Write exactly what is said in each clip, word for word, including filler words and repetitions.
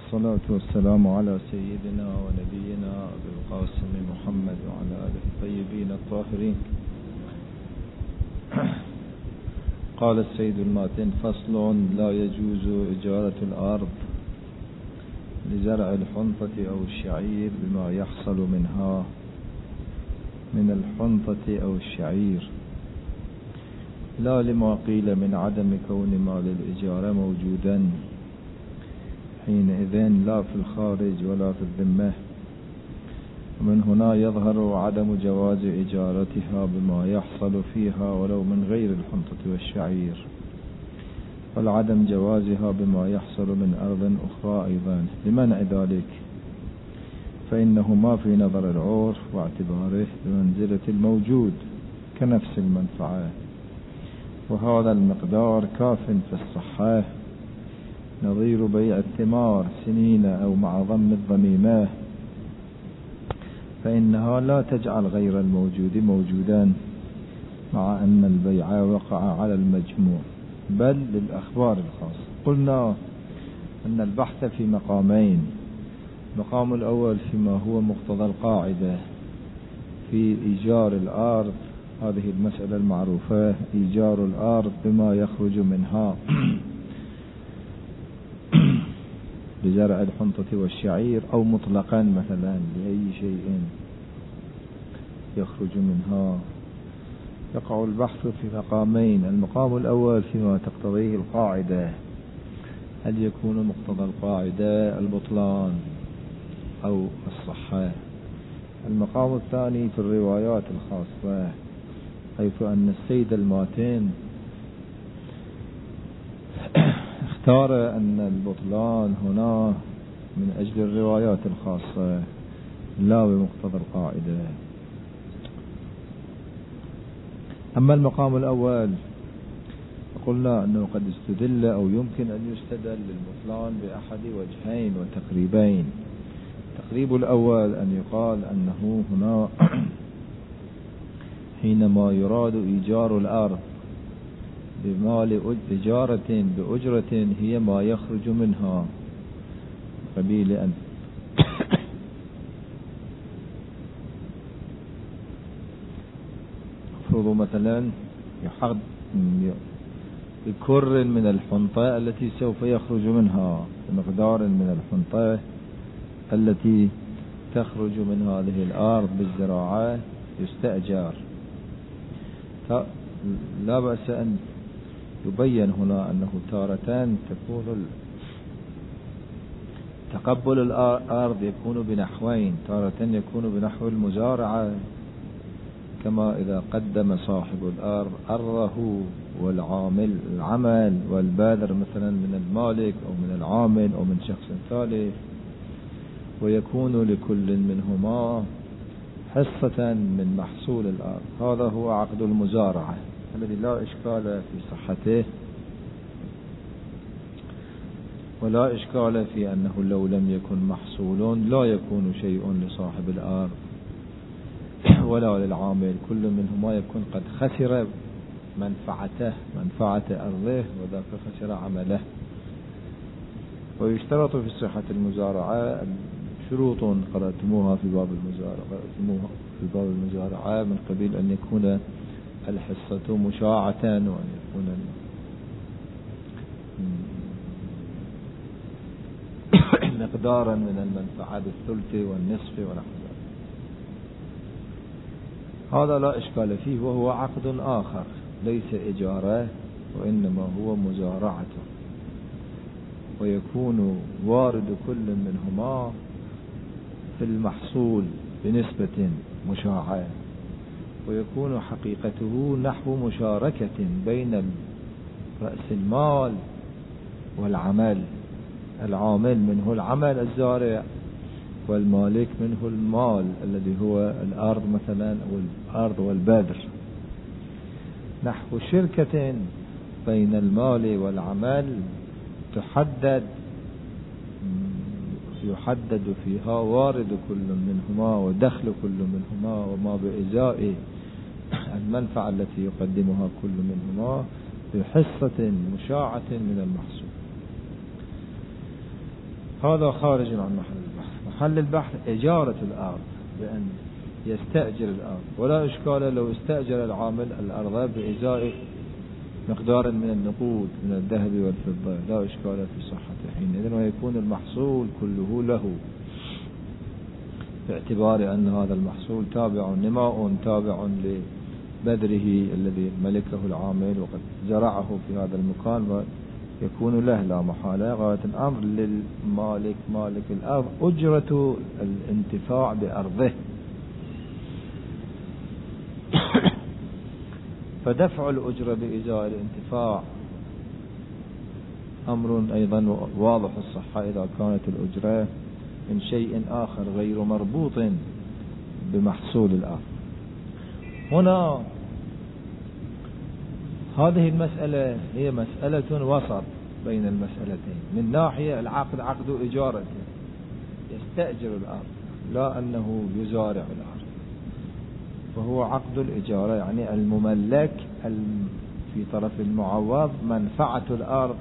والصلاة والسلام على سيدنا ونبينا أبي القاسم محمد وعلى آله الطيبين الطاهرين. قال السيد الماتن: فصل: لا يجوز إجارة الأرض لزرع الحنطة أو الشعير بما يحصل منها من الحنطة أو الشعير، لا لما قيل من عدم كون مال الإجارة موجودا حينئذ لا في الخارج ولا في الذمة. ومن هنا يظهر عدم جواز إجارتها بما يحصل فيها ولو من غير الحنطة والشعير، والعدم جوازها بما يحصل من أرض أخرى أيضا لمنع ذلك، فإنه ما في نظر العرف واعتباره بمنزلة الموجود كنفس المنفعة، وهذا المقدار كاف في الصحة، نظير بيع الثمار سنين أو مع ضم الضميمة، فإنها لا تجعل غير الموجود موجودا، مع أن البيع وقع على المجموع بل للأخبار الخاصة. قلنا أن البحث في مقامين: المقام الأول فيما هو مقتضى القاعدة في إيجار الأرض، هذه المسألة المعروفة: إيجار الأرض بما يخرج منها لزرع الحنطة والشعير، أو مطلقا مثلا لأي شيء يخرج منها. يقع البحث في مقامين: المقام الأول فيما تقتضيه القاعدة، هل يكون مقتضى القاعدة البطلان أو الصحة. المقام الثاني في الروايات الخاصة، حيث أن السيد الماتن اختار أن البطلان هنا من أجل الروايات الخاصة لا بمقتضى القاعدة. أما المقام الأول قلنا أنه قد استدل أو يمكن أن يستدل للبطلان بأحد وجهين وتقريبين. التقريب الأول أن يقال أنه هنا حينما يراد إيجار الأرض بمال إجارة بأجرة هي ما يخرج منها، قبيل أن افرضوا مثلا يحد بكر من الحنطة التي سوف يخرج منها، بمقدار من الحنطة التي تخرج من هذه الأرض بالزراعة يستأجر. لا بأس أن يبين هنا أنه تارة تكون تقبل الأرض يكون بنحوين: تارة يكون بنحو المزارعة، كما إذا قدم صاحب الأرض أرضه والعامل العمل والبادر مثلا من المالك أو من العامل أو من شخص ثالث، ويكون لكل منهما حصة من محصول الأرض. هذا هو عقد المزارعة الذي لا إشكال في صحته، ولا إشكال في أنه لو لم يكن محصول لا يكون شيء لصاحب الأرض ولا للعامل، كل منهما يكون قد خسر منفعته منفعة أرضه وذاك خسر عمله. ويشترط في صحة المزارعة شروط قرأتموها في باب المزارعة قرأتموها في باب المزارعة من قبيل أن يكون الحصة مشاعة، وأن يكون مقدارا من المنفعة بالثلث والنصف ونحو ذلك. هذا لا إشكال فيه، وهو عقد آخر ليس إجارة وإنما هو مزارعة، ويكون وارد كل منهما في المحصول بنسبة مشاعة، ويكون حقيقته نحو مشاركة بين رأس المال والعمل، العامل منه العمل الزارع، والمالك منه المال الذي هو الأرض مثلا أو الأرض والبذر، نحو شركة بين المال والعمل تحدد يحدد فيها وارد كل منهما ودخل كل منهما، وما بإزاء المنفعة التي يقدمها كل منهما بحصة مشاعة من المحصول. هذا خارج عن محل البحث. محل البحث إجارة الأرض، بأن يستأجر الأرض، ولا إشكال لو استأجر العامل الأرض بإزاء مقدار من النقود من الذهب والفضة، لا إشكال في صحته حينئذ، ويكون المحصول كله له، باعتبار أن هذا المحصول تابع نماء تابع لبذره الذي ملكه العامل وقد زرعه في هذا المكان، ويكون له لا محالة. غاية الأمر للمالك مالك الأرض أجرة الانتفاع بأرضه، فدفع الأجرة بإزاء الانتفاع أمر أيضا واضح الصحة إذا كانت الأجرة من شيء آخر غير مربوط بمحصول الأرض. هنا هذه المسألة هي مسألة وسط بين المسألتين. من ناحية العقد عقد إجارة، يستأجر الأرض لا أنه يزارع الأرض، فهو عقد الإجارة، يعني المملك في طرف المعوض منفعة الأرض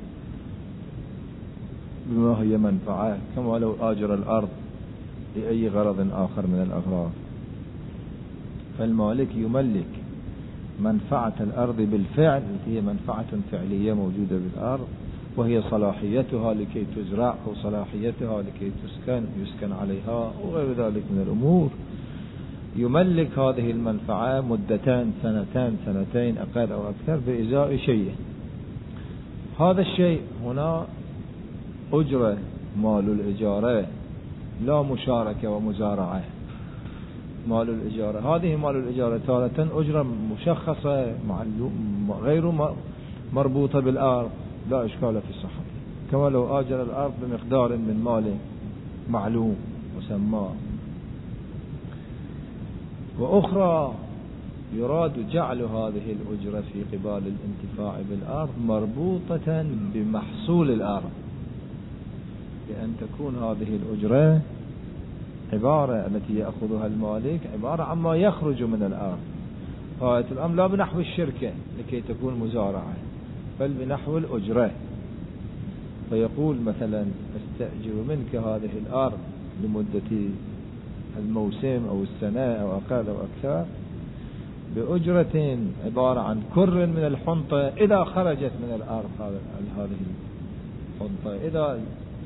بما هي منفعة، كما لو آجر الأرض لأي غرض آخر من الأغراض. فالمالك يملك منفعة الأرض بالفعل، هي منفعة فعلية موجودة بالأرض، وهي صلاحيتها لكي تزرع أو صلاحيتها لكي تسكن يسكن عليها وغير ذلك من الأمور. يملك هذه المنفعة مدتان، سنتين سنتين أقل أو أكثر، بإزاء شيء. هذا الشيء هنا أجرة مال الإجارة، لا مشاركة ومزارعة. مال الإجارة، هذه مال الإجارة تارة أجرة مشخصة غير مربوطة بالأرض، لا إشكال في الصحة، كما لو آجر الأرض بمقدار من مال معلوم مسمى. وأخرى يراد جعل هذه الأجرة في قبال الانتفاع بالأرض مربوطة بمحصول الأرض، لأن تكون هذه الأجرة عبارة التي يأخذها المالك عبارة عما يخرج من الأرض. غاية الأمر لا بنحو الشركة لكي تكون مزارعة، بل بنحو الأجرة. فيقول مثلا استأجر منك هذه الأرض لمدة الموسم أو السنة أو أقل أو أكثر بأجرة عبارة عن كر من الحنطة إذا خرجت من الأرض. هذه الحنطة إذا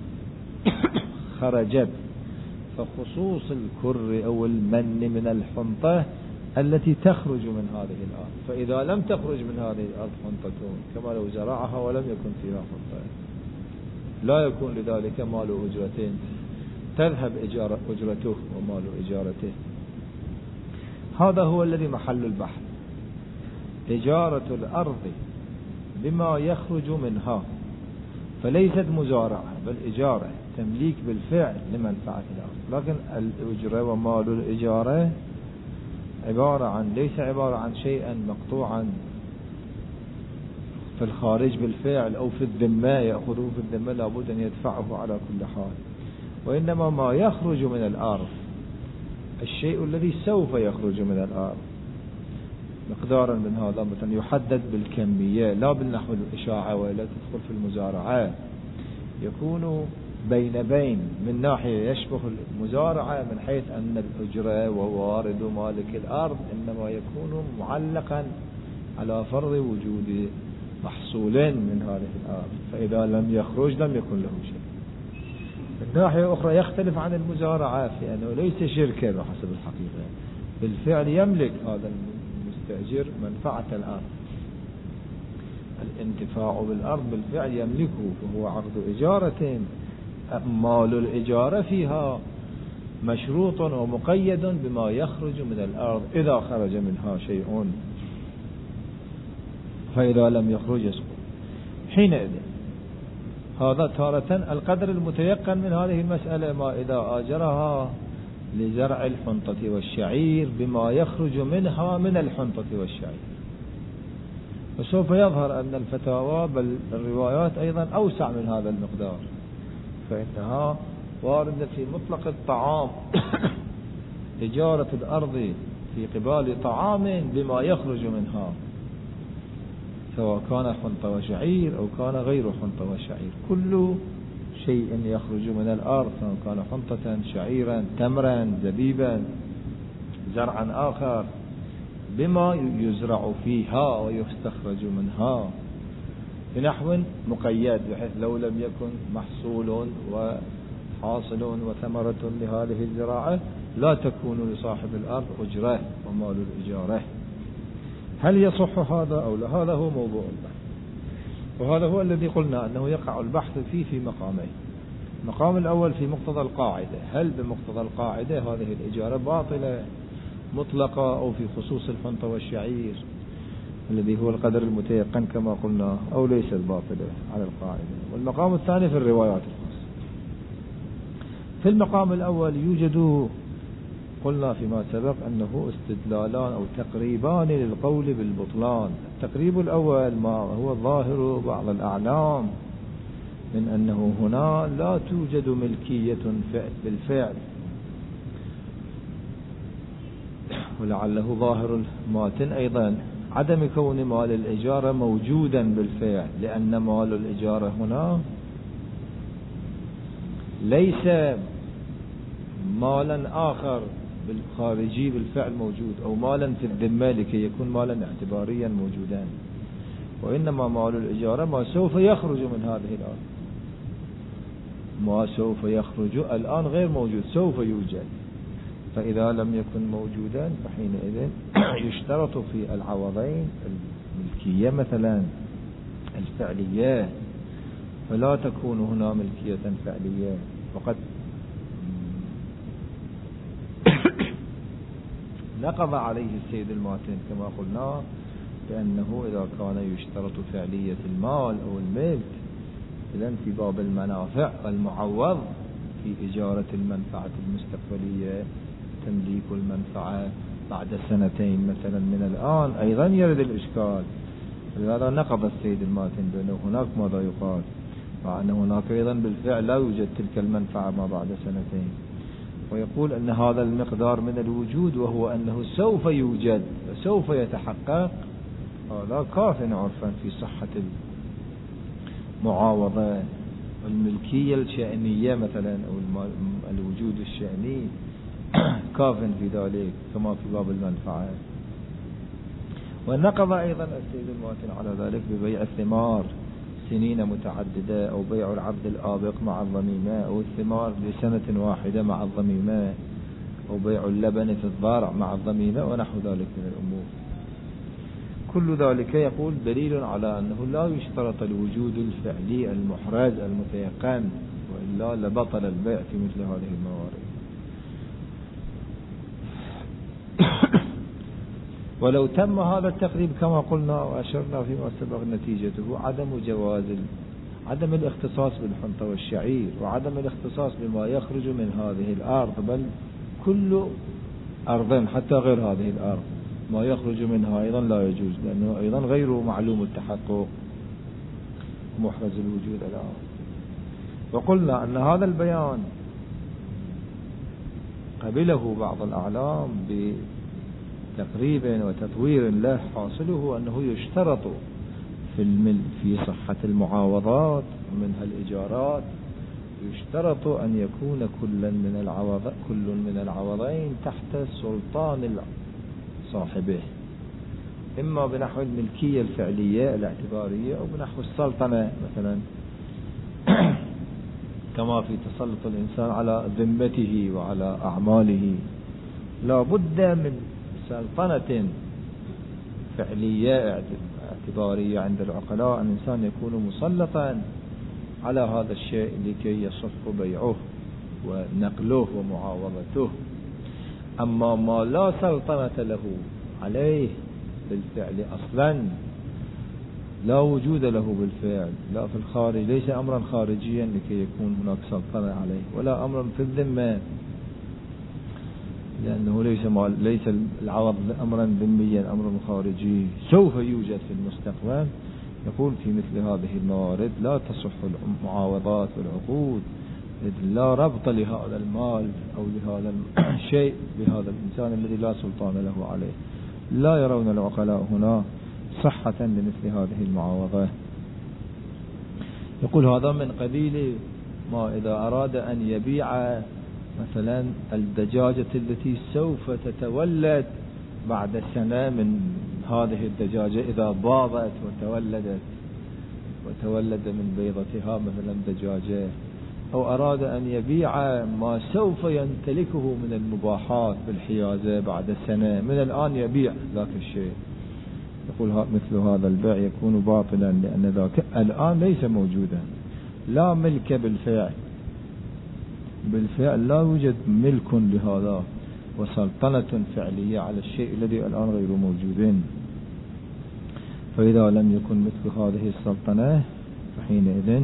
خرجت، فخصوص الكر أو المن من الحنطة التي تخرج من هذه الأرض. فإذا لم تخرج من هذه الأرض حنطة كما لو زرعها ولم يكن فيها حنطة، لا يكون لذلك مال أجرتين، تذهب إجارة أجرته ومال إجارته. هذا هو الذي محل البحث، إجارة الأرض بما يخرج منها، فليست مزارعة بل إجارة، تمليك بالفعل لمنفعة الأرض. لكن الأجرة ومال الإجارة عبارة عن ليس عبارة عن شيئا مقطوعا في الخارج بالفعل أو في الذمة يأخذه في الذمة لابد أن يدفعه على كل حال، وإنما ما يخرج من الأرض، الشيء الذي سوف يخرج من الأرض مقدارا من هذا مثلا يحدد بالكمية لا بالنحو الإشاعة ولا تدخل في المزارعة، يكون بين بين من ناحية يشبه المزارعة من حيث أن الأجرة ووارد مالك الأرض إنما يكون معلقا على فرض وجود محصول من هذه الأرض، فإذا لم يخرج لم يكن له شيء. من ناحية أخرى يختلف عن المزارعة في أنه ليس شركة بحسب الحقيقة، بالفعل يملك هذا المستأجر منفعة الأرض، الانتفاع بالأرض بالفعل يملكه، فهو عقد إجارة مال الإجارة فيها مشروط ومقيد بما يخرج من الأرض إذا خرج منها شيء، فإذا لم يخرج يسقط. حينئذ هذا تارة القدر المتيقن من هذه المسألة ما إذا آجرها لزرع الحنطة والشعير بما يخرج منها من الحنطة والشعير. وسوف يظهر أن الفتاوى بل الروايات أيضا أوسع من هذا المقدار، فإنها واردة في مطلق الطعام إجارة الأرض في قبال طعام بما يخرج منها، سواء كان حنطة وشعير أو كان غير حنطة وشعير، كل شيء يخرج من الأرض، سواء كان حنطة، شعيرا، تمرا، زبيبا، زرعا آخر، بما يزرع فيها ويستخرج منها بنحو مقيد، بحيث لو لم يكن محصول وحاصل وثمرة لهذه الزراعة لا تكون لصاحب الأرض أجرة ومال الإجارة. هل يصح هذا أو لا؟ هذا هو موضوع البحث، وهذا هو الذي قلنا أنه يقع البحث فيه في مقامين. المقام الأول في مقتضى القاعدة، هل بمقتضى القاعدة هذه الإجارة باطلة مطلقة أو في خصوص الحنطة والشعير الذي هو القدر المتيقن كما قلنا، أو ليست باطلة على القاعدة. والمقام الثاني في الروايات الخاصة. في المقام الأول يوجد، قلنا فيما سبق، أنه استدلالان أو تقريبان للقول بالبطلان. التقريب الأول ما هو ظاهر بعض الأعلام من أنه هنا لا توجد ملكية بالفعل، ولعله ظاهر الماتن أيضا عدم كون مال الإجارة موجودا بالفعل، لأن مال الإجارة هنا ليس مالا آخر بالخارجي بالفعل موجود، أو مالا في الذمة لكي يكون مالا اعتباريا موجودا، وإنما مال الإجارة ما سوف يخرج من هذه الأرض، ما سوف يخرج الآن غير موجود، سوف يوجد. فإذا لم يكن موجودا فحينئذ يشترط في العوضين الملكية مثلا الفعلية، فلا تكون هنا ملكية فعلية. وقد نقض عليه السيد الماتن كما قلنا بأنه إذا كان يشترط فعلية المال أو الملك، إذن في باب المنافع المعوض في إجارة المنفعة المستقبلية، تمليك المنفعة بعد سنتين مثلا من الآن، أيضا يرد الإشكال. لهذا نقض السيد الماتن بأنه هناك ماذا يقال، مع أن هناك أيضا بالفعل لا يوجد تلك المنفعة ما بعد سنتين، ويقول أن هذا المقدار من الوجود وهو أنه سوف يوجد وسوف يتحقق، هذا كاف عرفا في صحة المعاوضة. الملكية الشأنية مثلا أو الوجود الشأني كاف في ذلك كما في باب المنفعة. ونقض أيضا السيد الماتن على ذلك ببيع الثمار سنين متعددة، أو بيع العبد الآبق مع الضميمة، أو الثمار لسنة واحدة مع الضميمة، أو بيع اللبن في الضارع مع الضميمة، ونحو ذلك من الأمور. كل ذلك يقول دليل على أنه لا يشترط الوجود الفعلي المحرز المتيقن، وإلا لبطل البيع في مثل هذه الموارد. ولو تم هذا التقريب كما قلنا وأشرنا فيما سبق، نتيجته عدم جواز عدم الاختصاص بالحنطة والشعير، وعدم الاختصاص بما يخرج من هذه الأرض، بل كل أرض حتى غير هذه الأرض ما يخرج منها أيضا لا يجوز، لأنه أيضا غير معلوم التحقق محرز الوجود الآن. وقلنا أن هذا البيان قبله بعض الأعلام بتقريب وتطوير له، حاصله أنه يشترط في المل في صحة المعاوضات ومنها الإجارات، يشترط أن يكون كل من العوض كل من العوضين تحت سلطان صاحبه، إما بنحو الملكية الفعلية الاعتبارية أو بنحو السلطنة مثلا كما في تسلط الإنسان على ذمته وعلى أعماله. لا بد من سلطنة فعلية اعتبارية عند العقلاء، أن الإنسان يكون مسلطا على هذا الشيء لكي يصح بيعه ونقله ومعاوضته. أما ما لا سلطنة له عليه بالفعل أصلا، لا وجود له بالفعل، لا في الخارج، ليس أمرا خارجيا لكي يكون هناك سلطنة عليه، ولا أمرا في الذمة، لأنه ليس ليس العوض أمرا ذميا، أمر خارجي سوف يوجد في المستقبل. يقول في مثل هذه الموارد لا تصح المعاوضات والعقود، إذ لا ربط لهذا المال أو لهذا الشيء بهذا الإنسان الذي لا سلطان له عليه. لا يرون العقلاء هنا صحة لمثل هذه المعاوضة. يقول هذا من قبيل ما إذا أراد أن يبيع مثلا الدجاجة التي سوف تتولد بعد سنة من هذه الدجاجة، إذا باضت وتولدت وتولد من بيضتها مثلا دجاجة، أو أراد أن يبيع ما سوف يمتلكه من المباحات بالحيازة بعد سنة، من الآن يبيع ذاك الشيء، يقول مثل هذا البيع يكون باطلا، لأن ذاك الآن ليس موجودا، لا ملك بالفعل، بالفعل لا يوجد ملك لهذا وسلطنة فعلية على الشيء الذي الآن غير موجود. فإذا لم يكن مثل هذه السلطنة فحينئذ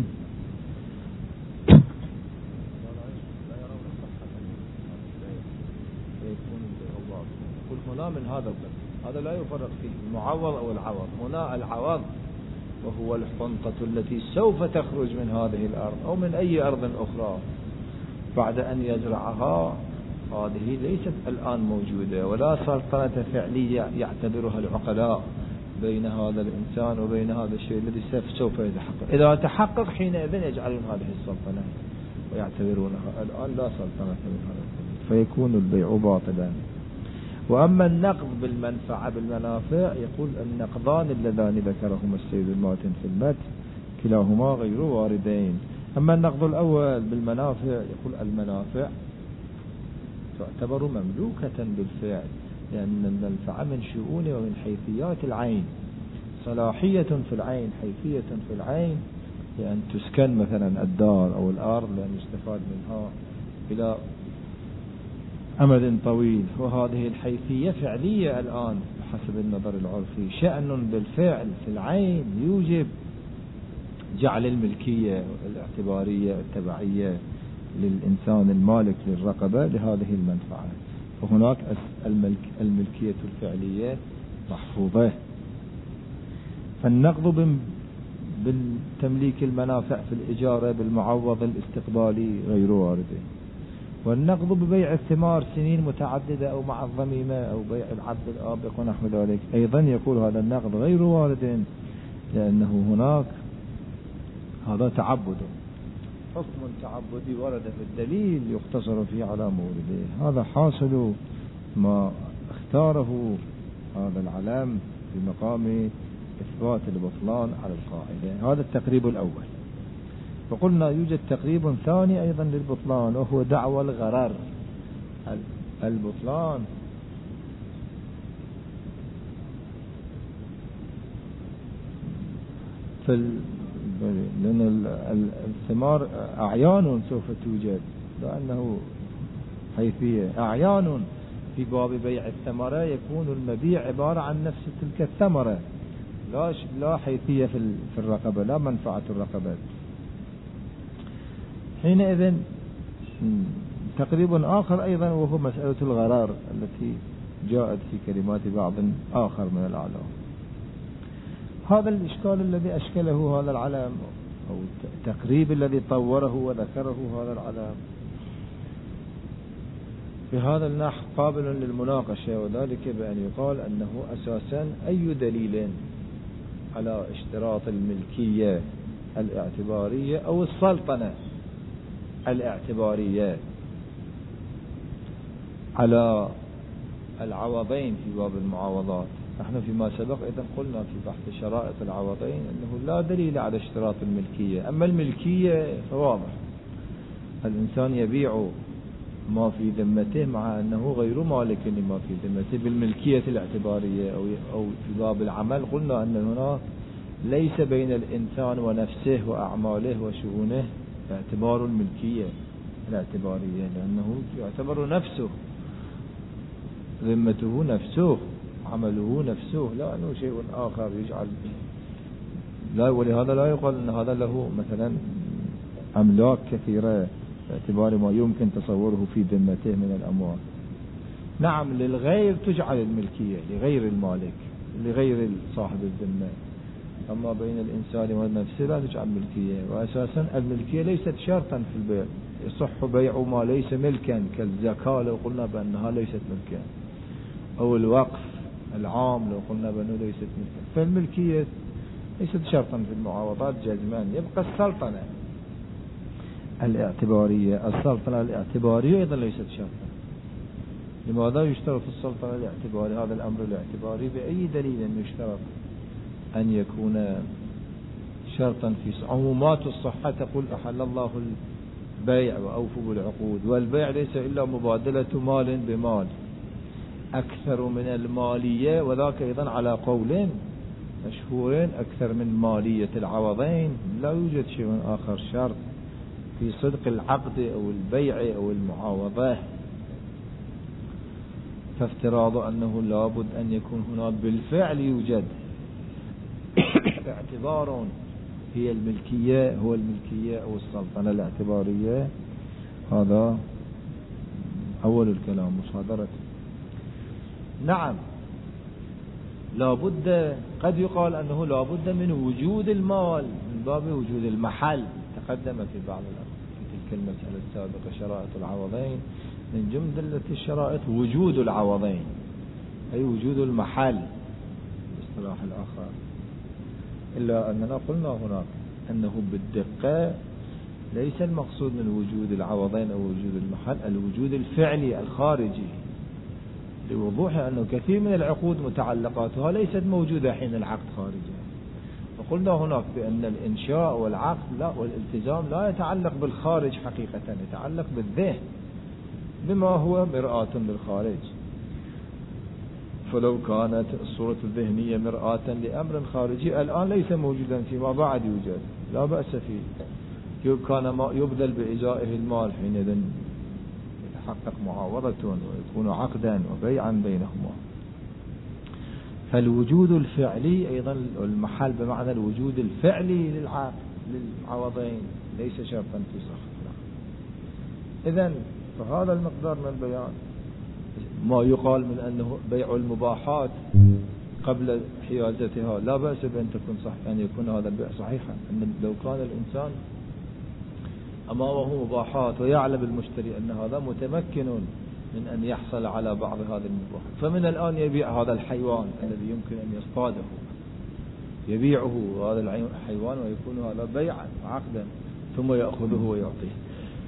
هنا من هذا القسم، هذا لا يفرق فيه المعوض أو العوض. هنا العوض وهو الحنطة التي سوف تخرج من هذه الأرض أو من أي أرض أخرى بعد أن يزرعها، هذه ليست الآن موجودة ولا سلطنة فعلية يعتبرها العقلاء بين هذا الإنسان وبين هذا الشيء الذي سوف يتحقق. إذا تحقق حينئذ يجعلون هذه السلطنة ويعتبرونها، الآن لا سلطنة من هذا القبيل، فيكون البيع باطلا. وأما النقض بالمنفعة بالمنافع، يقول النقضان اللذان ذكرهما السيد الماتن في المتن كلاهما غير واردين. أما النقض الأول بالمنافع، يقول المنافع تعتبر مملوكة بالفعل، لأن المنفعة من شؤون ومن حيثيات العين، صلاحية في العين، حيثية في العين، لأن تسكن مثلا الدار أو الأرض، لأن يستفاد منها إلى أمد طويل، وهذه الحيثية فعلية الآن حسب النظر العرفي. شأن بالفعل في العين يوجب جعل الملكية الاعتبارية التبعية للإنسان المالك للرقبة لهذه المنفعة، وهناك الملك الملكية الفعلية محفوظة. فالنقض بالتمليك المنافع في الإجارة بالمعوض الاستقبالي غير وارد. والنقض ببيع الثمار سنين متعددة أو مع الضميمة أو بيع العبد الآبق ونحو ذلك أيضا يقول هذا النقض غير وارد، لأنه هناك هذا تعبد، حكم تعبدي ورد في الدليل يقتصر فيه على مورده. هذا حاصل ما اختاره هذا العلم في مقام إثبات البطلان على القاعدة. هذا التقريب الأول. فقلنا يوجد تقريب ثاني أيضا للبطلان، وهو دعوى الغرر. البطلان في لأن الثمار أعيان سوف توجد، لأنه حيثية أعيان في باب بيع الثمرة يكون المبيع عبارة عن نفس تلك الثمرة، لا لا حيثية في الرقبة، لا منفعة الرقبة. حينئذ تقريب آخر أيضا وهو مسألة الغرار التي جاءت في كلمات بعض آخر من الأعلام. هذا الإشكال الذي أشكله هذا العلم أو التقريب الذي طوره وذكره هذا العلم في هذا النحو قابل للمناقشة، وذلك بأن يقال أنه أساسا أي دليل على اشتراط الملكية الاعتبارية أو السلطنة الاعتبارية على العوضين في باب المعاوضات. نحن فيما سبق إذا قلنا في بحث شرائط العوضين أنه لا دليل على اشتراط الملكية. أما الملكية فواضح، الإنسان يبيع ما في ذمته مع أنه غير مالك لما في ذمته بالملكية الاعتبارية. أو في باب العمل قلنا أن هنا ليس بين الإنسان ونفسه وأعماله وشؤونه اعتبار الملكية الاعتبارية، لأنه يعتبر نفسه، ذمته نفسه، عمله نفسه، لا أنه شيء آخر يجعل لا. ولهذا لا يقال أن هذا له مثلا أملاك كثيرة باعتبار ما يمكن تصوره في ذمته من الأموال. نعم للغير تجعل الملكية لغير المالك لغير صاحب الذمة، أما بين الإنسان والنفس لا تجعل ملكية. وأساسا الملكية ليست شرطا في البيع، يصح بيع ما ليس ملكا كالزكاة لو قلنا بأنها ليست ملكا، أو الوقف العام لو قلنا بأنه ليست ملكا. فالملكية ليست شرطا في المعاوضات جزمان، يبقى السلطنة. الاعتبارية. السلطنة الاعتبارية أيضا ليست شرطا. لماذا يشترط السلطنة الاعتبارية هذا الأمر الاعتباري؟ بأي دليل أن يشترط أن يكون شرطا في عمومات الصحة تقول أحل الله البيع وأوفوا بالعقود، والبيع ليس إلا مبادلة مال بمال أكثر من المالية، وذاك أيضا على قولين مشهورين أكثر من مالية العوضين. لا يوجد شيء آخر شرط في صدق العقد أو البيع أو المعاوضة. فافتراض أنه لابد أن يكون هناك بالفعل يوجد اعتبار هي الملكية هو الملكية أو السلطنة الاعتبارية، هذا أول الكلام مصادرة. نعم لابد، قد يقال أنه لابد من وجود المال من باب وجود المحل. تقدم في بعض في تلك المسألة السابقة شرائط العوضين، من جملة الشرائط وجود العوضين أي وجود المحل باصطلاح الآخر. إلا أننا قلنا هناك أنه بالدقة ليس المقصود من وجود العوضين أو وجود المحل الوجود الفعلي الخارجي، لوضوح أنه كثير من العقود متعلقاتها ليست موجودة حين العقد خارجها. وقلنا هناك بأن الإنشاء والعقد لا والالتزام لا يتعلق بالخارج حقيقة، يتعلق بالذهن بما هو مرآة للخارج. فلو كانت الصورة الذهنية مرآة لأمر خارجي الآن ليس موجودا فيما بعد يوجد، لا بأس فيه، كان ما يبذل بإجائه المال حينئذ يتحقق معاوضة ويكون عقدا وبيعا بينهما. فالوجود الفعلي أيضا المحل بمعنى الوجود الفعلي للعقد للعوضين ليس شرطا في صحة. إذن فهذا المقدار من البيان. ما يقال من أنه بيع المباحات قبل حيازتها لا بأس بأن تكون صح أن يكون هذا البيع صحيحا. أن لو كان الإنسان أمامه مباحات ويعلم المشتري أن هذا متمكن من أن يحصل على بعض هذه المباحات، فمن الآن يبيع هذا الحيوان الذي يمكن أن يصطاده، يبيعه هذا الحيوان ويكون هذا بيعا عقدا ثم يأخذه ويعطيه.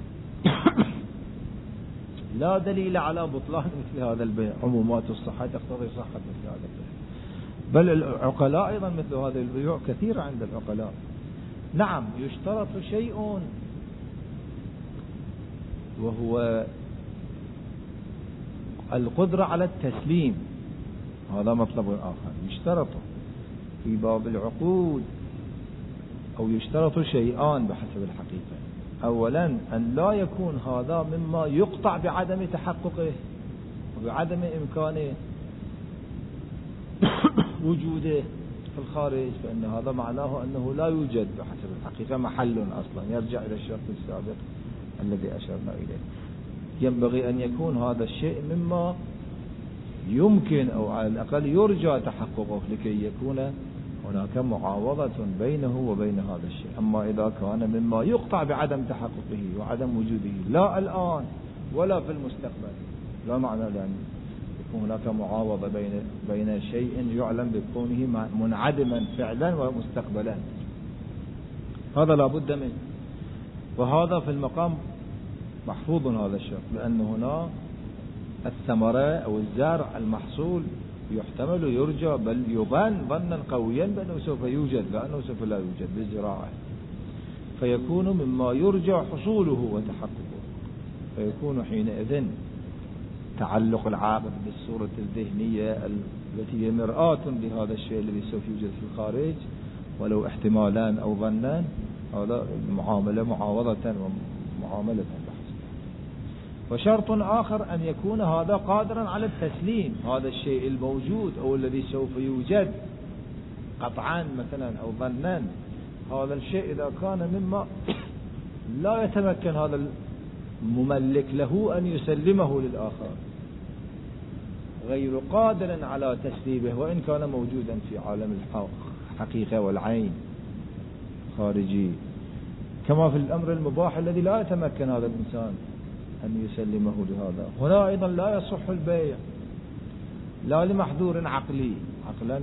لا دليل على بطلان مثل هذا البيع. عمومات الصحة تقتضي صحة مثل هذا البيع، بل العقلاء أيضا مثل هذا البيوع كثير عند العقلاء. نعم يشترط شيء وهو القدرة على التسليم، هذا مطلب آخر يشترط في باب العقود، أو يشترط شيئان بحسب الحقيقة. أولا أن لا يكون هذا مما يقطع بعدم تحققه وبعدم إمكانه وجوده في الخارج، فإن هذا معناه أنه لا يوجد بحسب الحقيقة محل أصلا، يرجع إلى الشرط السابق الذي أشرنا إليه. ينبغي أن يكون هذا الشيء مما يمكن أو على الأقل يرجى تحققه لكي يكون هناك معاوضة بينه وبين هذا الشيء. أما إذا كان مما يقطع بعدم تحققه وعدم وجوده لا الآن ولا في المستقبل، لا معنى لأن يكون هناك معاوضة بين بين شيء يعلم بكونه منعدما فعلا ومستقبلا، هذا لا بد منه. وهذا في المقام محفوظ هذا الشرط، لأن هنا الثمرة أو الزرع المحصول يحتمل يرجى بل يظن ظنا قويا بأنه سوف يوجد، لأنه سوف لا يوجد بالزراعة، فيكون مما يرجى حصوله وتحققه، فيكون حينئذ تعلق العاقد بالصورة الذهنية التي هي مرآة لهذا الشيء الذي سوف يوجد في الخارج ولو احتمالان أو ظنان، هذا المعاملة معاوضة ومعاملة بحث. وشرط آخر أن يكون هذا قادرا على التسليم، هذا الشيء الموجود أو الذي سوف يوجد قطعا مثلا أو ظنا، هذا الشيء إذا كان مما لا يتمكن هذا المملك له أن يسلمه للآخر، غير قادر على تسليمه وإن كان موجودا في عالم الحقيقة والعين خارجي، كما في الأمر المباح الذي لا يتمكن هذا الإنسان أن يسلمه لهذا. هنا أيضا لا يصح البيع لا لمحذور عقلي عقلا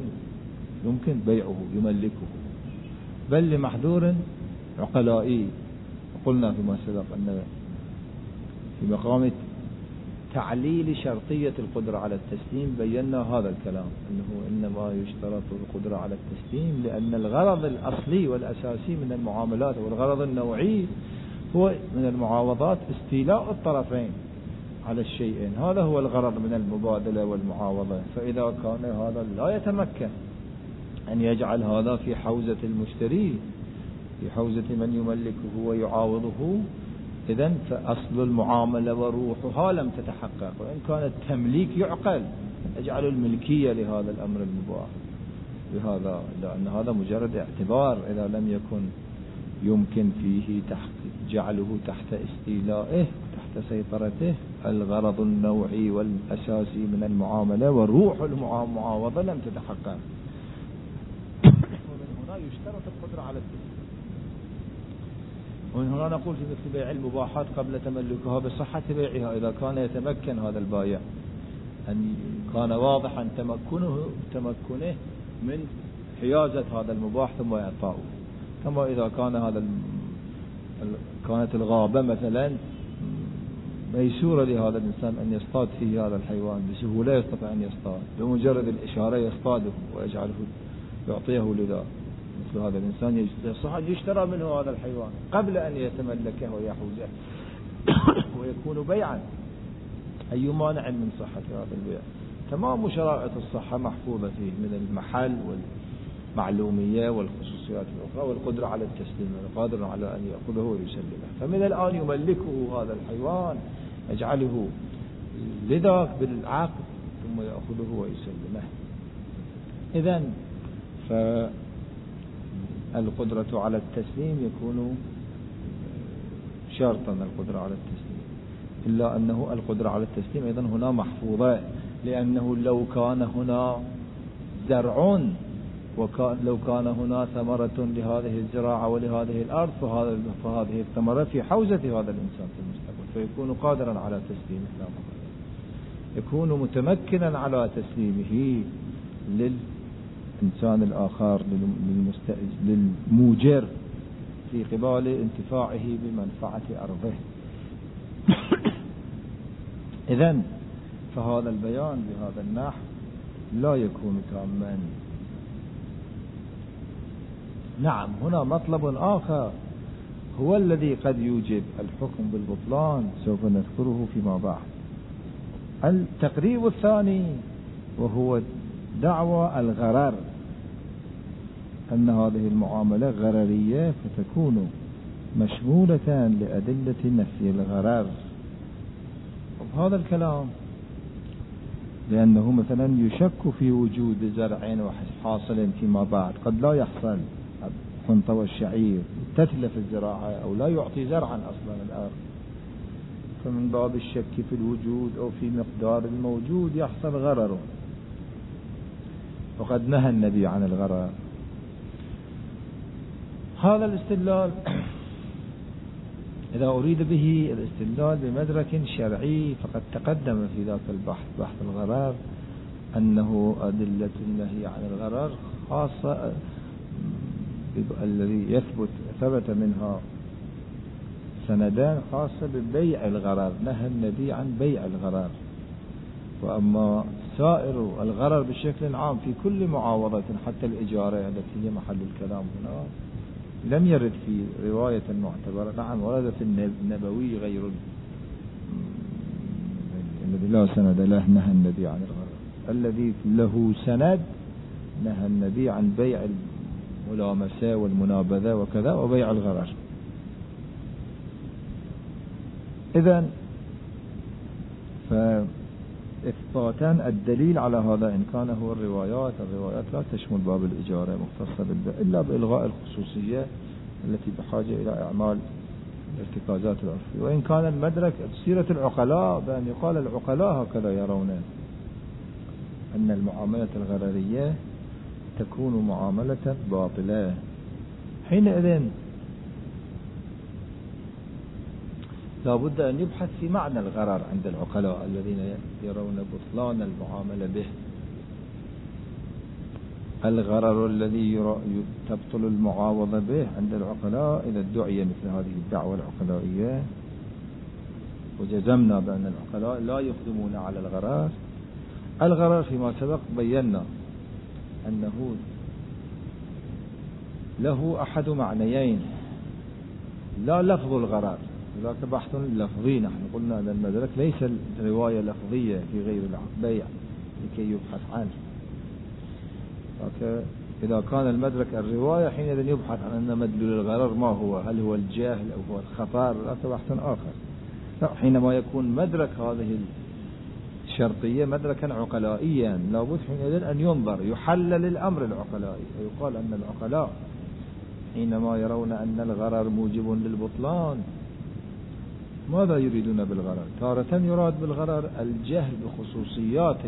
يمكن بيعه يملكه، بل لمحذور عقلائي قلنا فيما سبق أن في مقام تعليل شرطية القدرة على التسليم بينا هذا الكلام، أنه إنما يشترط القدرة على التسليم لأن الغرض الأصلي والأساسي من المعاملات والغرض النوعي هو من المعاوضات استيلاء الطرفين على الشيئين، هذا هو الغرض من المبادلة والمعاوضة. فإذا كان هذا لا يتمكن أن يجعل هذا في حوزة المشتري، في حوزة من يملكه ويعاوضه، إذن فأصل المعاملة وروحها لم تتحقق. وإن كان التمليك يعقل، يجعل الملكية لهذا الأمر المباح بهذا، لأن هذا مجرد اعتبار إذا لم يكن يمكن فيه تحت جعله تحت استيلائه تحت سيطرته الغرض النوعي والأساسي من المعاملة وروح المعاوضة لم تتحقق. ومن هنا يشترط القدرة على التسليم. ومن هنا نقول في مثل بيع المباحات قبل تملكها بصحة بيعها، إذا كان يتمكن هذا البائع أن كان واضحا تمكنه تمكنه من حيازة هذا المباح ثم إعطاؤه، كما إذا كان هذا كانت الغابة مثلا ميسورة لهذا الإنسان أن يصطاد فيه هذا الحيوان بسهولة، يستطيع أن يصطاد بمجرد الإشارة يصطاده ويجعله يعطيه لذا. مثل هذا الإنسان يشترى منه هذا الحيوان قبل أن يتملكه ويحوزه ويكون بيعا. أي مانع من صحة هذا البيع؟ تمام شرائط الصحة محفوظة فيه من المحل والمعلومية والخصوصيات الأخرى والقدرة على التسليم، قادر على أن يأخذه ويسلمه. فمن الآن يملكه هذا الحيوان، يجعله لذاك بالعقد ثم يأخذه ويسلمه. إذن فالقدرة على التسليم يكون شرطا القدرة على التسليم، إلا أنه القدرة على التسليم أيضا هنا محفوظة، لأنه لو كان هنا زرع وكان لو كان هنا ثمرة لهذه الزراعة ولهذه الأرض فهذا فهذه الثمرة في حوزة هذا الإنسان في المستقبل، فيكون قادرا على تسليمه، يكون متمكنا على تسليمه للإنسان الآخر للموجر في قبال انتفاعه بمنفعة أرضه. إذن فهذا البيان بهذا النحو لا يكون تاما. نعم، هنا مطلب آخر هو الذي قد يوجب الحكم بالبطلان، سوف نذكره فيما بعد. التقريب الثاني وهو دعوى الغرر، أن هذه المعاملة غررية فتكون مشمولة لأدلة نفي الغرر. وهذا الكلام لأنه مثلا يشك في وجود زرع حاصل فيما بعد، قد لا يحصل الحنطة والشعير، تتلف الزراعة أو لا يعطي زرعا أصلا الآخر، فمن باب الشك في الوجود أو في مقدار الموجود يحصل غرر، وقد نهى النبي عن الغرر. هذا الاستدلال إذا أريد به الاستدلال بمدرك شرعي فقد تقدم في ذاك البحث بحث الغرر أنه أدلة النهي عن الغرر خاصة الذي يثبت ثبت منها سندان خاصة ببيع الغرر، نهى النبي عن بيع الغرر. وأما سائر الغرر بشكل عام في كل معاوضة حتى الإجارة التي هي محل الكلام هنا لم يرد في رواية معتبرة. نعم ورد في النبوي غير الذي لا سند له نهى النبي عن الغرر، الذي له سند نهى النبي عن بيع الملامسة والمنابذة وكذا وبيع الغرر. إذن فإثباتا الدليل على هذا إن كان هو الروايات الروايات لا تشمل باب الإجارة مختصة بالبيع إلا بإلغاء الخصوصية التي بحاجة إلى إعمال الارتكازات العرفية. وإن كان المدرك سيرة العقلاء بأن يقال العقلاء هكذا يرون أن المعاملة الغررية تكون معاملة باطلة. حينئذ لا بد أن يبحث في معنى الغرر عند العقلاء الذين يرون بطلان المعاملة به. الغرر الذي تبطل المعاوضة به عند العقلاء إذا ادعي مثل هذه الدعوة العقلائية، وجزمنا بأن العقلاء لا يقدمون على الغرر. الغرر فيما سبق بينا أنه له أحد معنيين، لا لفظ الغرر، ذاك بحث لفظي. نحن قلنا أن المدرك ليس رواية لفظية في غير البيع لكي يبحث عنه. إذا كان المدرك الرواية حينئذ يبحث عن أن مدلول الغرر ما هو، هل هو الجهل أو هو الخطر، ذاك بحث آخر. حينما يكون مدرك هذه الشرطية مدركا عقلائيا لابد حينئذ أن ينظر يحلل الأمر العقلائي، ويقال أن العقلاء حينما يرون أن الغرر موجب للبطلان ماذا يريدون بالغرر؟ تارة يراد بالغرر الجهل بخصوصيات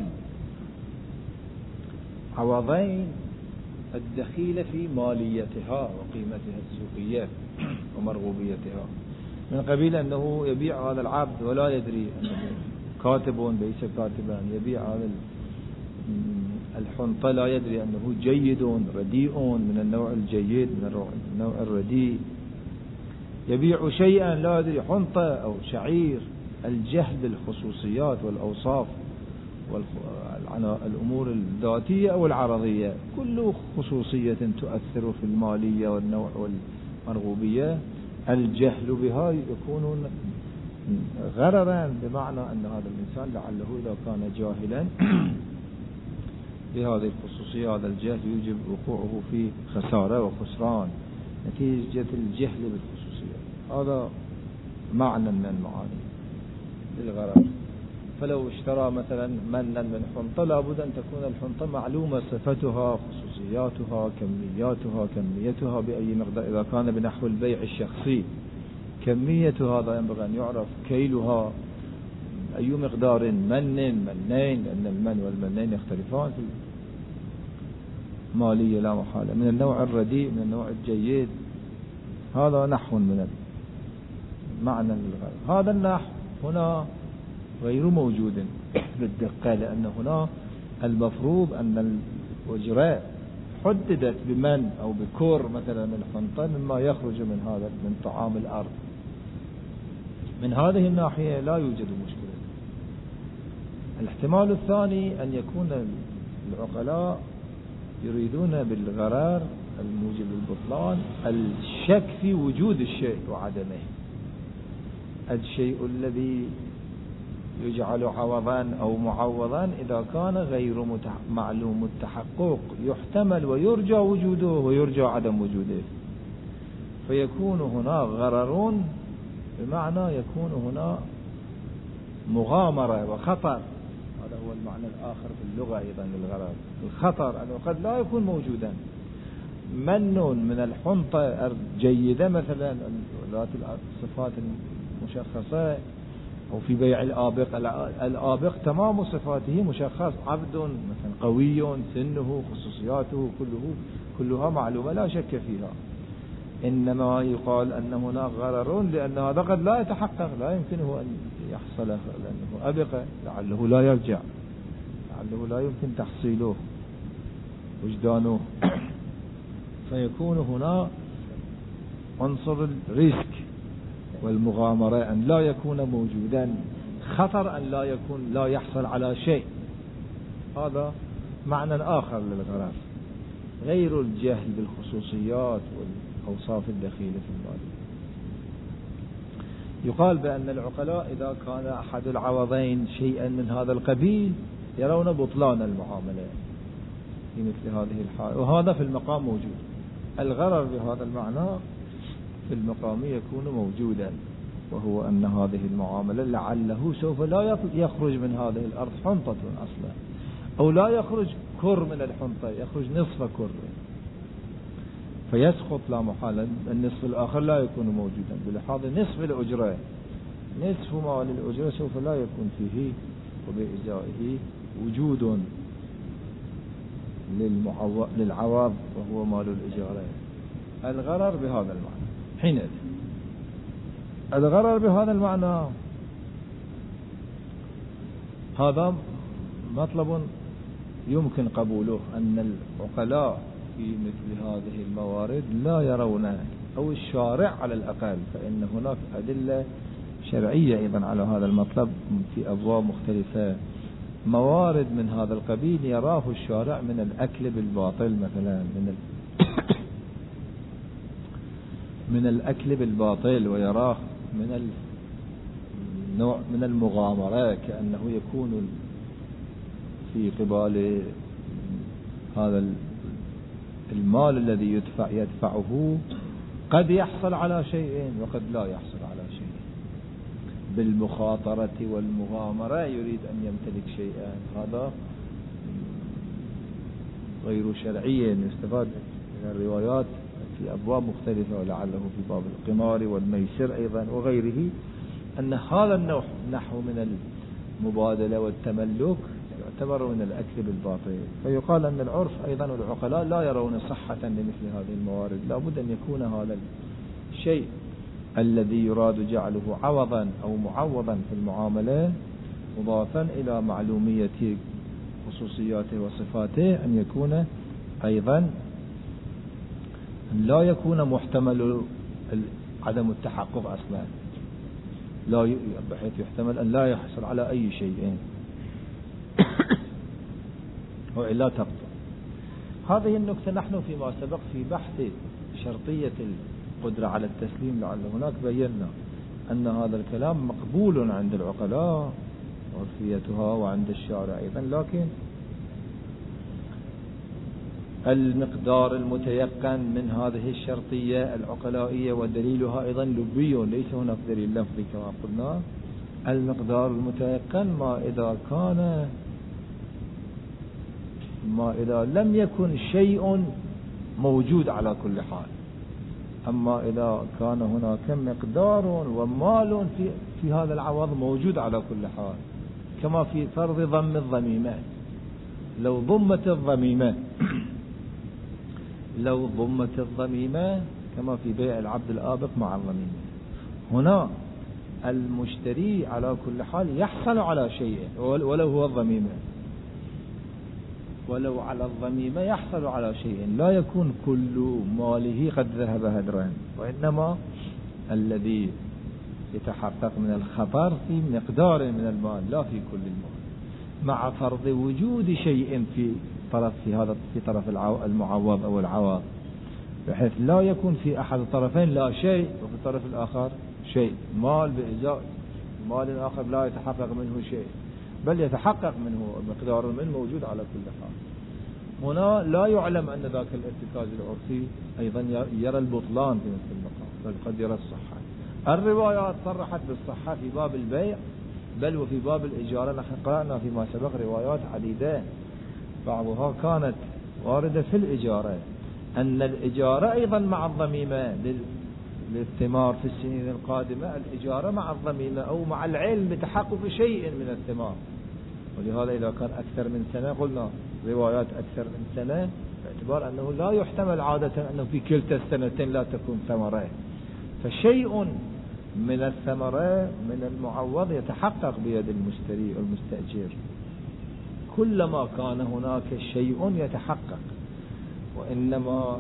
العوضين الدخيلة في ماليتها وقيمتها السوقية ومرغوبيتها، من قبيل أنه يبيع هذا العبد ولا يدري أنه كاتب ليس كاتبا، يبيع هذا الحنطة لا يدري أنه جيد رديء من النوع الجيد من النوع الرديء، يبيع شيئا لا يدري حنطة أو شعير. الجهل بالخصوصيات والأوصاف والأمور الذاتية أو العرضية، كل خصوصية تؤثر في المالية والنوع والمرغوبية الجهل بها يكون غررا، بمعنى أن هذا الإنسان لعله إذا كان جاهلا بهذه الخصوصية هذا الجهل يوجب وقوعه في خسارة وخسران نتيجة الجهل بالخصوصية. هذا معنى من المعاني للغرر. فلو اشترى مثلا منا من حنطة لابد أن تكون الحنطة معلومة صفتها خصوصياتها كمياتها كميتها بأي مقدار. إذا كان بنحو البيع الشخصي كمية هذا ينبغي أن يعرف، كيلها أي مقدار من منين، لأن المن والمنين يختلفان في المالية لا محالة، من النوع الرديء من النوع الجيد. هذا نحو من المعنى للغرر. هذا النحو هنا غير موجود بالدقة، لأن هنا المفروض أن الأجرة حددت بمن أو بكور مثلا من حنطة مما يخرج من هذا من طعام الأرض. من هذه الناحية لا يوجد مشكلة. الاحتمال الثاني أن يكون العقلاء يريدون بالغرر الموجب للبطلان الشك في وجود الشيء وعدمه. الشيء الذي يجعل عوضا أو معوضا إذا كان غير معلوم التحقق يحتمل ويرجى وجوده ويرجى عدم وجوده، فيكون هنا غرر، بمعنى يكون هنا مغامرة وخطر. هذا هو المعنى الآخر في اللغة أيضا للغرر، الخطر أنه قد لا يكون موجودا. من من الحنطة جيدة مثلا ذات الصفات المشخصة، أو في بيع الآبق، الآبق تمام صفاته مشخص، عبد مثلا قوي سنه خصوصياته كله كلها معلومة لا شك فيها. إنما يقال أن هنا غرر لأن هذا قد لا يتحقق، لا يمكنه أن يحصل لأنه أبق، لعله لا يرجع، لعله لا يمكن تحصيله وجدانه. فيكون هنا عنصر الريسك والمغامرة أن لا يكون موجودا، خطر أن لا يكون لا يحصل على شيء. هذا معنى آخر للغرر غير الجهل بالخصوصيات والأوصاف الدخيلة في المال. يقال بأن العقلاء إذا كان أحد العوضين شيئا من هذا القبيل يرون بطلان المعاملة في مثل هذه الحالة، وهذا في المقام موجود. الغرر بهذا المعنى في المقام يكون موجودا، وهو أن هذه المعاملة لعله سوف لا يخرج من هذه الأرض حنطة أصلا، أو لا يخرج كر من الحنطة، يخرج نصف كر فيسقط لا محالة. النصف الآخر لا يكون موجودا، بلحاظ نصف الأجرة، نصف مال الأجرة سوف لا يكون فيه وبإجزائه وجود للعوض وهو مال الإجارة. الغرر بهذا المعنى. حينئذ الغرر بهذا المعنى هذا مطلب يمكن قبوله أن العقلاء في مثل هذه الموارد لا يرون، أو الشارع على الأقل، فإن هناك أدلة شرعية أيضا على هذا المطلب في أبواب مختلفة. موارد من هذا القبيل يراه الشارع من الأكل بالباطل مثلا، من من الأكل بالباطل، ويراه من النوع من المغامرة، كأنه يكون في قبال هذا المال الذي يدفع يدفعه قد يحصل على شيء وقد لا يحصل على شيء. بالمخاطرة والمغامرة يريد أن يمتلك شيئا، هذا غير شرعي. يستفاد من الروايات في أبواب مختلفة، ولعله في باب القمار والميسر أيضا وغيره، أن هذا النوع نحو من المبادلة والتملك يعتبر من الأكل بالباطل. فيقال أن العرف أيضا والعقلاء لا يرون صحة لمثل هذه الموارد. لا بد أن يكون هذا الشيء الذي يراد جعله عوضا أو معوضا في المعاملة مضافا إلى معلومية خصوصياته وصفاته، أن يكون أيضا لا يكون محتمل عدم التحقق أصلا، لا بحيث يحتمل أن لا يحصل على أي شيء وإلا تبطل. هذه النكتة نحن فيما سبق في بحث شرطية القدرة على التسليم لعل هناك بينا أن هذا الكلام مقبول عند العقلاء وعرفيتها وعند الشارع أيضا، لكن المقدار المتيقن من هذه الشرطية العقلائية ودليلها أيضا لبي، ليس هناك دليل لفظي كما قلنا. المقدار المتيقن ما إذا كان ما إذا لم يكن شيء موجود على كل حال. أما إذا كان هناك مقدار ومال في في هذا العوض موجود على كل حال، كما في فرض ضم الضميمة. لو ضمت الضميمة لو ضمت الضميمة كما في بيع العبد الآبق مع الضميمة، هنا المشتري على كل حال يحصل على شيء ولو هو الضميمة، ولو على الضميمة يحصل على شيء، لا يكون كل ماله قد ذهب هدرا، وإنما الذي يتحقق من الخطر في مقدار من المال لا في كل المال، مع فرض وجود شيء في طرف في هذا في طرف المعوض أو العوض، بحيث لا يكون في أحد الطرفين لا شيء وفي الطرف الآخر شيء، مال بإزاء مال آخر لا يتحقق منه شيء، بل يتحقق منه مقدار من موجود على كل حال. هنا لا يعلم أن ذاك الارتكاز العرفي أيضا يرى البطلان في مثل المقام، بل قد يرى الصحة. الروايات صرحت بالصحة في باب البيع بل وفي باب الإجارة. نحن قرأنا فيما سبق روايات عديدة، بعضها كانت واردة في الإجارة، أن الإجارة أيضا مع الضميمة للثمار في السنين القادمة، الإجارة مع الضميمة أو مع العلم بتحقق شيء من الثمار. ولهذا إذا كان أكثر من سنة قلنا روايات أكثر من سنة، باعتبار أنه لا يحتمل عادة أنه في كلتا السنتين لا تكون ثمرة، فشيء من الثمرة من المعوض يتحقق بيد المشتري والمستأجر كلما كان هناك شيء يتحقق. وإنما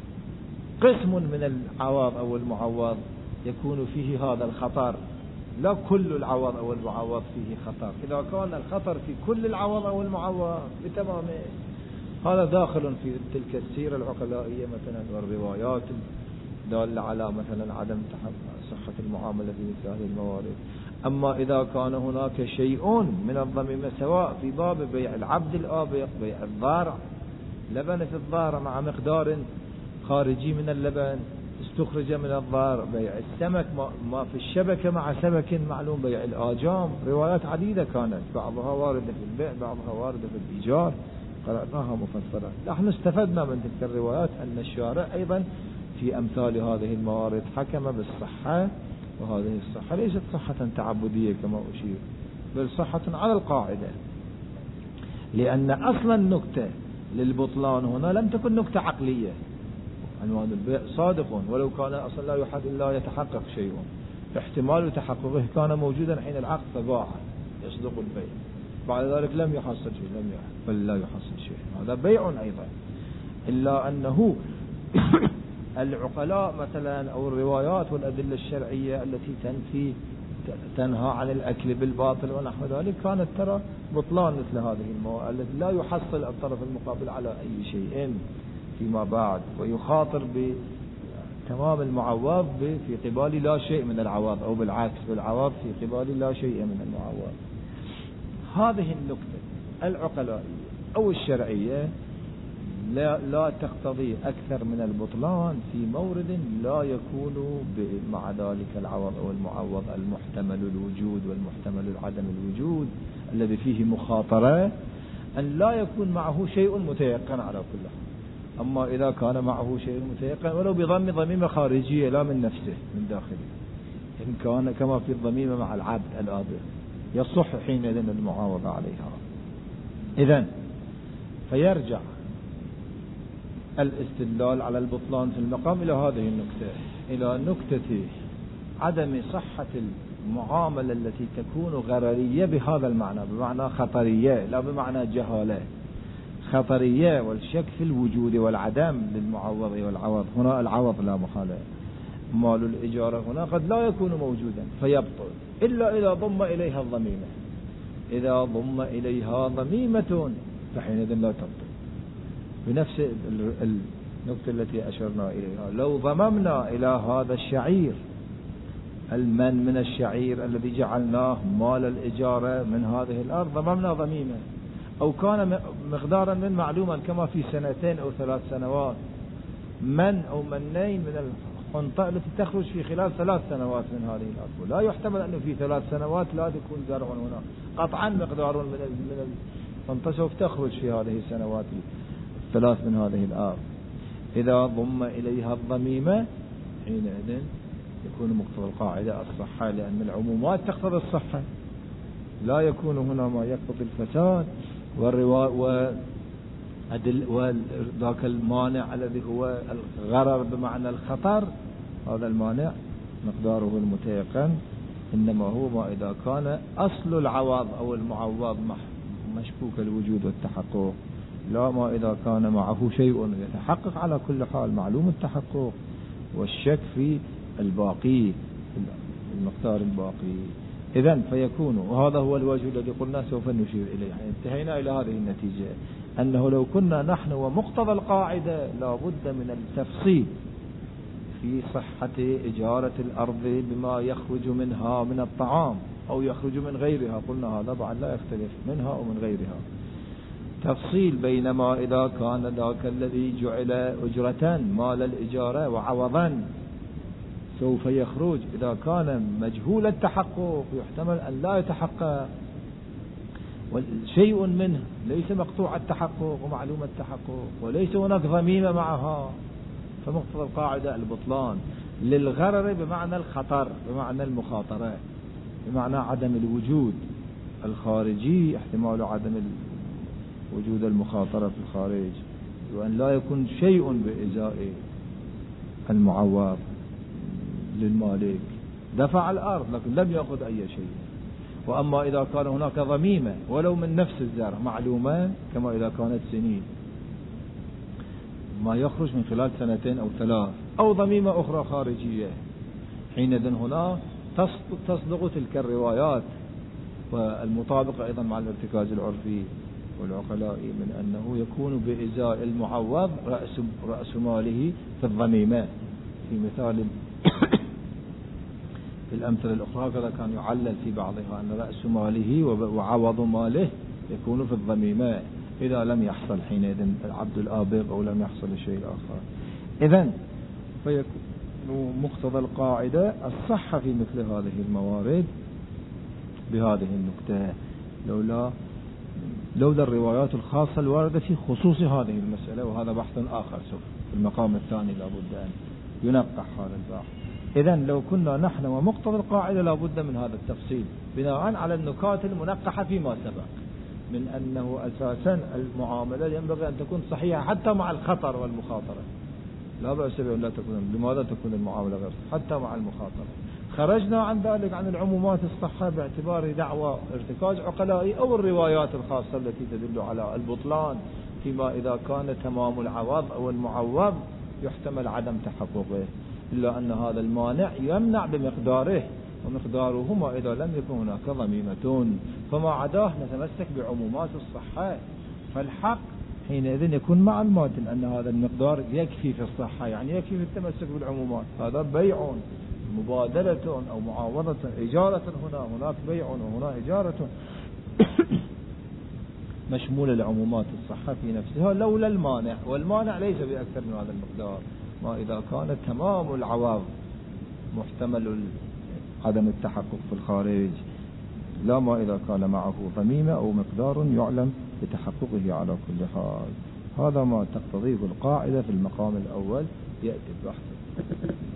قسم من العوض أو المعوض يكون فيه هذا الخطر، لا كل العوض أو المعوض فيه خطر. إذا كان الخطر في كل العوض أو المعوض بتمامه، هذا داخل في تلك السيرة العقلائية مثلا والروايات دالة على مثلا عدم صحة المعاملة في مثل هذه الموارد. أما إذا كان هناك شيء من الضميمة سواء في باب بيع العبد الآبق، بيع الضارع، لبن في الضارع مع مقدار خارجي من اللبن استخرج من الضار، بيع السمك ما في الشبكة مع سمك معلوم، بيع الآجام، روايات عديدة كانت، بعضها واردة في البيع بعضها واردة في الإيجار، قرأناها مفصلة. نحن استفدنا من تلك الروايات أن الشارع أيضا في أمثال هذه الموارد حكم بالصحة، وهذه الصحة ليست صحة تعبدية كما أشير، بل صحة على القاعدة، لأن أصلا النكتة للبطلان هنا لم تكن نكتة عقلية. عنوان البيع صادق ولو كان أصلا لا يحد إلا يتحقق شيء، احتمال تحققه كان موجودا حين العقد فباع، يصدق البيع. بعد ذلك لم يحصل شيء، لم يحصل بل لا يحصل شيء، هذا بيع أيضا. إلا أنه العقلاء مثلا أو الروايات والأدلة الشرعية التي تنفي تنهى عن الأكل بالباطل ونحو ذلك كانت ترى بطلان مثل هذه المواد التي لا يحصل الطرف المقابل على أي شيء فيما بعد، ويخاطر بتمام المعوض في قبال لا شيء من العوض، أو بالعكس بالعوض في قبال لا شيء من المعوض. هذه النكتة العقلائية أو الشرعية لا, لا تقتضي أكثر من البطلان في مورد لا يكون مع ذلك العوض أو المعوض المحتمل الوجود والمحتمل عدم الوجود الذي فيه مخاطرة، أن لا يكون معه شيء متيقن على كل حال. أما إذا كان معه شيء متيقن ولو بضم ضميمة خارجية لا من نفسه من داخله، إن كان كما في الضميمة مع العبد الآبر، يصح حينئذ المعاوضة عليها. إذن فيرجع الاستدلال على البطلان في المقام إلى هذه النكتة، إلى نكتة عدم صحة المعاملة التي تكون غررية بهذا المعنى، بمعنى خطرية لا بمعنى جهالة، خطرية والشك في الوجود والعدم للمعوض والعوض. هنا العوض لا محالة، مال الإجارة هنا قد لا يكون موجودا فيبطل إلا إذا ضم إليها الضميمة، إذا ضم إليها ضميمة فحينئذ لا تبطل. بنفس النقطة التي أشرنا إليها، لو ضممنا إلى هذا الشعير المن من الشعير الذي جعلناه مال الإجارة من هذه الأرض، ضممنا ضميمة أو كان مقدارا من معلوما كما في سنتين أو ثلاث سنوات، من أو منين من الحنطة التي تخرج في خلال ثلاث سنوات من هذه الأرض، لا يحتمل أنه في ثلاث سنوات لا تكون زرع هنا، قطعا مقدار من من الحنطة سوف تخرج في هذه السنوات ثلاث من هذه الأرض. إذا ضم إليها الضميمة حينئذ يكون مقتضى القاعدة الصحة، لأن العمومات تقتضي الصحة، لا يكون هنا ما يقتضي الفساد والرواء وذاك المانع الذي هو الغرر بمعنى الخطر، هذا المانع مقداره المتيقن، إنما هو ما إذا كان أصل العوض أو المعوض مشكوك الوجود والتحقق، لا ما إذا كان معه شيء يتحقق على كل حال معلوم التحقق، والشك في الباقي المقدار الباقي. إذن فيكون، وهذا هو الوجه الذي قلنا سوف نشير إليه. انتهينا إلى هذه النتيجة، أنه لو كنا نحن ومقتضى القاعدة لا بد من التفصيل في صحة إجارة الأرض بما يخرج منها من الطعام أو يخرج من غيرها، قلنا هذا بعد لا يختلف منها أو من غيرها، تفصيل بينما إذا كان ذاك الذي جعل أجرة مال الإجارة وعوضا سوف يخرج إذا كان مجهول التحقق، يحتمل أن لا يتحقق، وشيء منه ليس مقطوع التحقق ومعلوم التحقق وليس هناك ضميمة معها، فمقتضى القاعدة البطلان للغرر بمعنى الخطر، بمعنى المخاطرة، بمعنى عدم الوجود الخارجي، احتمال عدم وجود المخاطرة في الخارج، وأن لا يكون شيء بإزاء المعوض للمالك، دفع الأرض لكن لم يأخذ أي شيء. وأما إذا كان هناك ضميمة ولو من نفس الزرع معلومة كما إذا كانت سنين ما يخرج من خلال سنتين أو ثلاث، أو ضميمة أخرى خارجية، حينئذ هنا تصدق تلك الروايات والمطابقة أيضا مع الارتكاز العرفي والعقلائي من أنه يكون بإزاء المعوض رأس, رأس ماله في الضميمة. في مثال في الأمثلة الأخرى كذا كان يعلل في بعضها أن رأس ماله وعوض ماله يكون في الضميمة إذا لم يحصل حينئذ العبد الآبق أو لم يحصل الشيء الآخر. إذن فيكون مقتضى القاعدة الصحة في مثل هذه الموارد بهذه النكتة، لولا لولا الروايات الخاصة الواردة في خصوص هذه المسألة، وهذا بحث آخر سوف في المقام الثاني لابد أن ينقح هذا البحث. إذن لو كنا نحن ومقتضى القاعدة لابد من هذا التفصيل بناء على النكات المنقحة فيما سبق، من أنه أساسا المعاملة ينبغي أن تكون صحيحة حتى مع الخطر والمخاطرة، لا بأس بأن لا تكون. لماذا تكون المعاملة غير حتى مع المخاطرة؟ خرجنا عن ذلك عن العمومات الصحة باعتبار دعوى ارتكاز عقلائي أو الروايات الخاصة التي تدل على البطلان، فيما إذا كان تمام العوض أو المعوض يحتمل عدم تحققه، إلا أن هذا المانع يمنع بمقداره، ومقدارهما إذا لم يكن هناك ضميمة، فما عداه نتمسك بعمومات الصحة. فالحق حينئذ يكون مع الماثل أن هذا المقدار يكفي في الصحة، يعني يكفي في التمسك بالعمومات. هذا بيع مبادلة أو معاوضة، إجارة هنا، هناك بيع وهنا إجارة مشمول العمومات الصحة في نفسها لولا المانع، والمانع ليس بأكثر من هذا المقدار، ما إذا كان تمام العوض محتمل عدم التحقق في الخارج، لا ما إذا كان معه ضميمة أو مقدار يعلم بتحققه على كل حال. هذا ما تقتضيه القاعدة في المقام الأول، يأتي البحث.